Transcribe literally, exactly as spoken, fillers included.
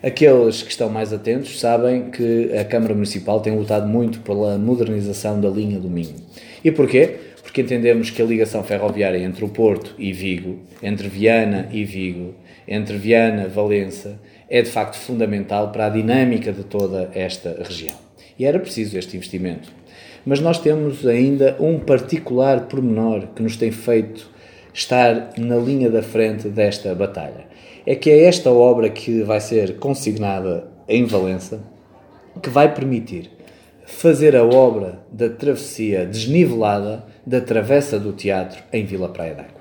Aqueles que estão mais atentos sabem que a Câmara Municipal tem lutado muito pela modernização da linha do Minho. E porquê? Porque entendemos que a ligação ferroviária entre o Porto e Vigo, entre Viana e Vigo, entre Viana e Valença, é de facto fundamental para a dinâmica de toda esta região. E era preciso este investimento. Mas nós temos ainda um particular pormenor que nos tem feito estar na linha da frente desta batalha. É que é esta obra que vai ser consignada em Valença que vai permitir fazer a obra da travessia desnivelada da Travessa do Teatro em Vila Praia d'Água.